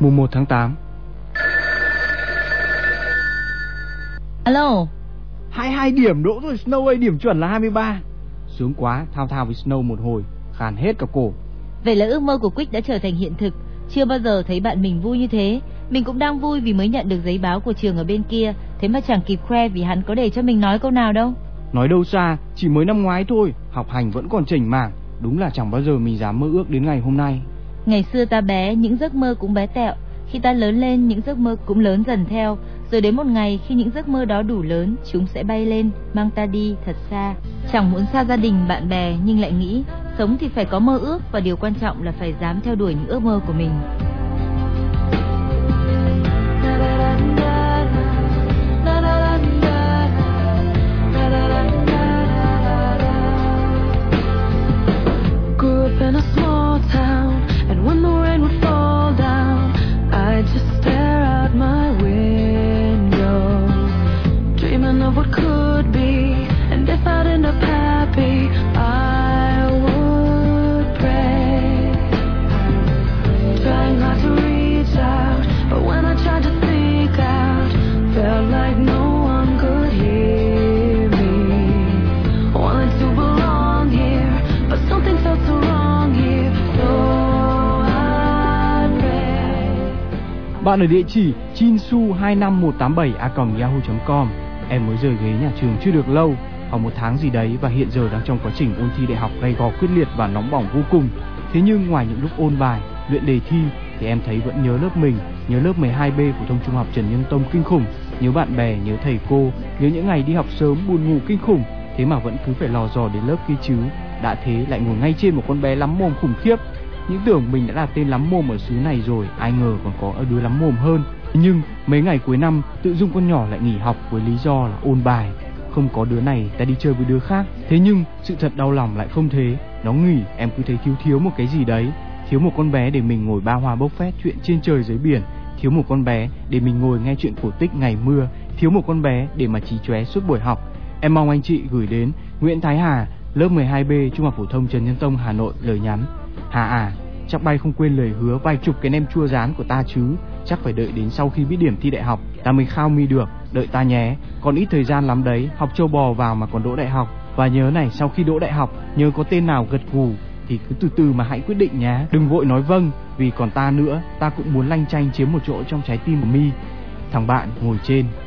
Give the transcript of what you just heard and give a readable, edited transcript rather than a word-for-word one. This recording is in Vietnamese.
mùng 1 tháng 8. Alo. 22 điểm đỗ rồi. Snow ơi, điểm chuẩn là 23. Sướng quá, thao thao với Snow một hồi, khàn hết cả cổ. Vậy là ước mơ của Quick đã trở thành hiện thực. Chưa bao giờ thấy bạn mình vui như thế. Mình cũng đang vui vì mới nhận được giấy báo của trường ở bên kia. Thế mà chẳng kịp khoe vì hắn có để cho mình nói câu nào đâu. Nói đâu xa, chỉ mới năm ngoái thôi, học hành vẫn còn chểnh mảng. Đúng là chẳng bao giờ mình dám mơ ước đến ngày hôm nay. Ngày xưa ta bé, những giấc mơ cũng bé tẹo. Khi ta lớn lên, những giấc mơ cũng lớn dần theo. Rồi đến một ngày khi những giấc mơ đó đủ lớn, chúng sẽ bay lên, mang ta đi thật xa. Chẳng muốn xa gia đình, bạn bè, nhưng lại nghĩ sống thì phải có mơ ước, và điều quan trọng là phải dám theo đuổi những ước mơ của mình. Grew up in a small town, and when the rain would fall down, I'd just stare out my window, dreaming of what could be, and if I'd end up happy, I would pray, trying hard to reach out, but when I tried to speak out, felt like no one could hear me, wanted to belong here, but something felt so wrong here, so I pray. Bạn ở địa chỉ chinsu25187a@yahoo.com. Em mới rời ghế nhà trường chưa được lâu, học một tháng gì đấy, và hiện giờ đang trong quá trình ôn thi đại học gay go quyết liệt và nóng bỏng vô cùng. Thế nhưng ngoài những lúc ôn bài, luyện đề thi thì em thấy vẫn nhớ lớp mình, nhớ lớp 12B phổ thông trung học Trần Nhân Tông kinh khủng, nhớ bạn bè, nhớ thầy cô, nhớ những ngày đi học sớm buồn ngủ kinh khủng. Thế mà vẫn cứ phải lò dò đến lớp kia chứ. Đã thế lại ngồi ngay trên một con bé lắm mồm khủng khiếp. Những tưởng mình đã là tên lắm mồm ở xứ này rồi, ai ngờ còn có đứa lắm mồm hơn. Nhưng mấy ngày cuối năm tự dưng con nhỏ lại nghỉ học với lý do là ôn bài. Không có đứa này ta đi chơi với đứa khác. Thế nhưng sự thật đau lòng lại không thế. Nó nghỉ em cứ thấy thiếu một cái gì đấy. Thiếu một con bé để mình ngồi ba hoa bốc phét chuyện trên trời dưới biển. Thiếu một con bé để mình ngồi nghe chuyện cổ tích ngày mưa. Thiếu một con bé để mà chí chóe suốt buổi học. Em mong anh chị gửi đến Nguyễn Thái Hà, lớp 12B Trung học phổ thông Trần Nhân Tông, Hà Nội lời nhắn: Hà à, chắc bay không quên lời hứa vài chục cái nem chua rán của ta chứ. Chắc phải đợi đến sau khi biết điểm thi đại học ta mới khao mi được, đợi ta nhé. Còn ít thời gian lắm đấy, học trâu bò vào mà còn đỗ đại học. Và nhớ này, sau khi đỗ đại học, nhớ có tên nào gật gù thì cứ từ từ mà hãy quyết định nhá. Đừng vội nói vâng, vì còn ta nữa, ta cũng muốn lanh chanh chiếm một chỗ trong trái tim của mi. Thằng bạn ngồi trên